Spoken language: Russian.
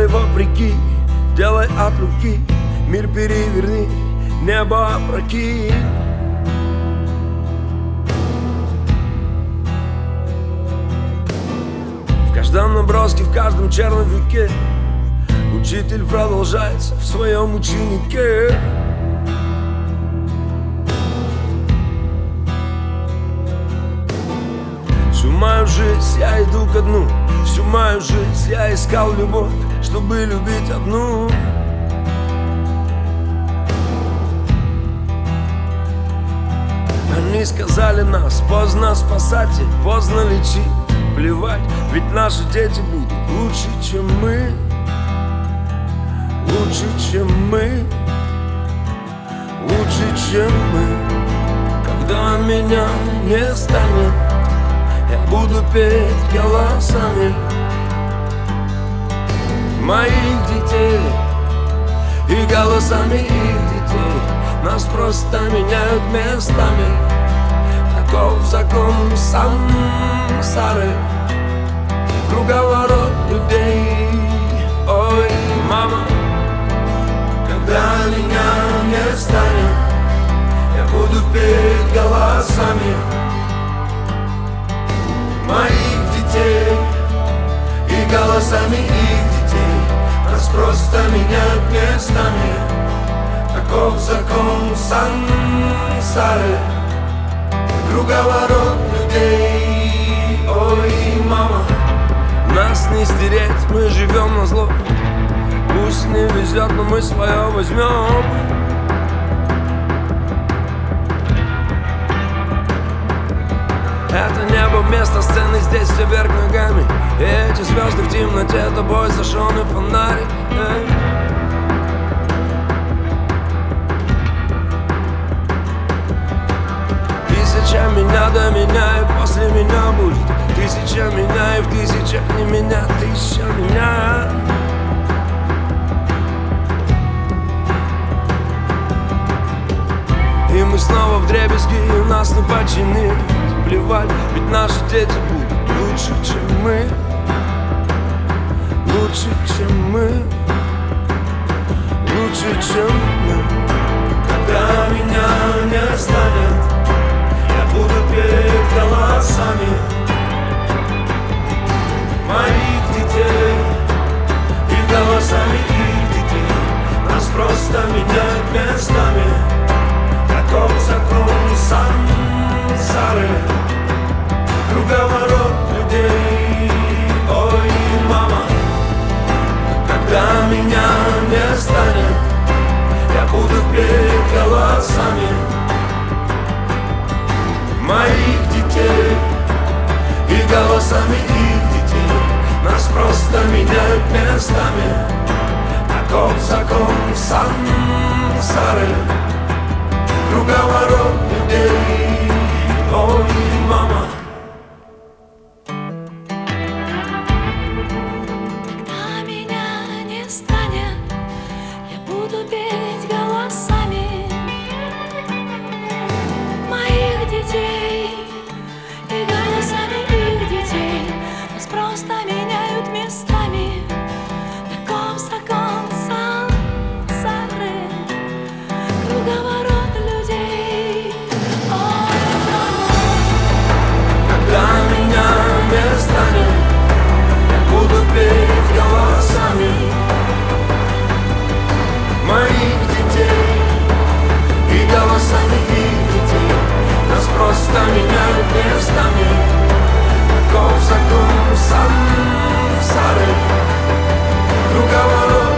Делай вопреки, делай от руки, мир переверни, небо опрокинь. В каждом наброске, в каждом черновике учитель продолжается в своем ученике. Всю мою жизнь я иду ко дну, всю мою жизнь я искал любовь, чтобы любить одну. Они сказали нас, поздно спасать и поздно лечить. Плевать, ведь наши дети будут лучше, чем мы. Лучше, чем мы. Лучше, чем мы. Когда меня не станет, я буду петь голосами моих детей и голосами их детей. Нас просто меняют местами. Таков закон сансары, круговорот людей. Ой, мама, когда меня не станет, я буду петь голосами моих детей и голосами их детей. Нас просто меняют местами. Таков закон сансары, круговорот людей. Ой, мама, нас не стереть, мы живем на зло. Пусть не везет, но мы свое возьмем. Это небо вместо сцены, здесь все вверх ногами. И эти звезды в темноте, тобой зажженный фонарик. Тысяча меня до меня, и после меня будет тысяча меня, и в тысячах не меня, тысяча меня. И мы снова вдребезги, и нас не починить. Плевать, ведь наши дети будут лучше, чем мы. Лучше, чем мы. Лучше, чем мы. Когда меня не станет, я буду петь голосами моих детей и голосами их детей. Нас просто меняют местами. Таков закон сансары, круговорот людей. Ой, мама, когда меня не станет, я буду петь голосами моих детей и голосами их детей. Нас просто меняют местами. Таков закон сансары, круговорот людей. Ой, мама. Когда меня не станет, я буду петь голосами моих детей и голосами их детей. Нас просто меняют местами. Таков закон сансары, круговорот людей. Ой, мама. Когда меня не станет, я буду петь голосами моих детей и голосами их детей. Нас просто меняют местами. Таков закон сансары, круговорот